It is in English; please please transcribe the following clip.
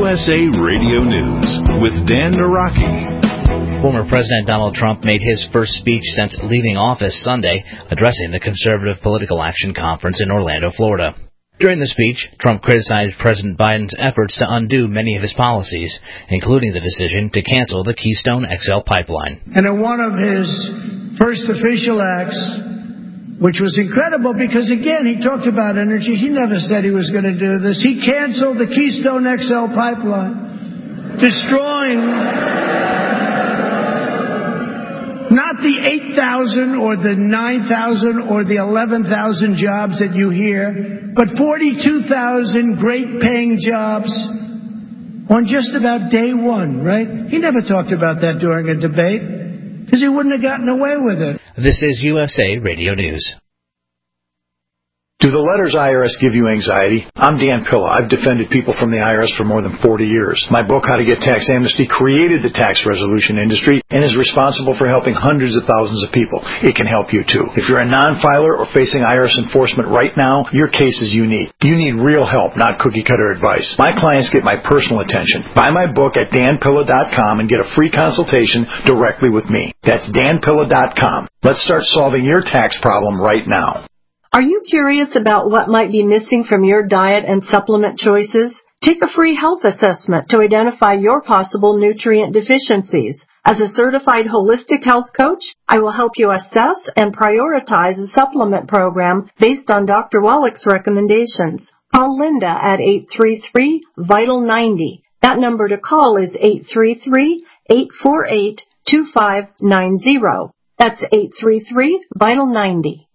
USA Radio News with Dan Naraki. Former President Donald Trump made his first speech since leaving office Sunday, addressing the Conservative Political Action Conference in Orlando, Florida. During the speech, Trump criticized President Biden's efforts to undo many of his policies, including the decision to cancel the Keystone XL pipeline. And in one of his first official acts, which was incredible because, again, he talked about energy. He never said he was going to do this. He canceled the Keystone XL pipeline, destroying not the 8,000 or the 9,000 or the 11,000 jobs that you hear, but 42,000 great-paying jobs on just about day one, right? He never talked about that during a debate, because he wouldn't have gotten away with it. This is USA Radio News. Do the letters IRS give you anxiety? I'm Dan Pilla. I've defended people from the IRS for more than 40 years. My book, How to Get Tax Amnesty, created the tax resolution industry and is responsible for helping hundreds of thousands of people. It can help you, too. If you're a non-filer or facing IRS enforcement right now, your case is unique. You need real help, not cookie-cutter advice. My clients get my personal attention. Buy my book at danpilla.com and get a free consultation directly with me. That's danpilla.com. Let's start solving your tax problem right now. Are you curious about what might be missing from your diet and supplement choices? Take a free health assessment to identify your possible nutrient deficiencies. As a certified holistic health coach, I will help you assess and prioritize a supplement program based on Dr. Wallach's recommendations. Call Linda at 833-VITAL-90. That number to call is 833-848-2590. That's 833-VITAL-90.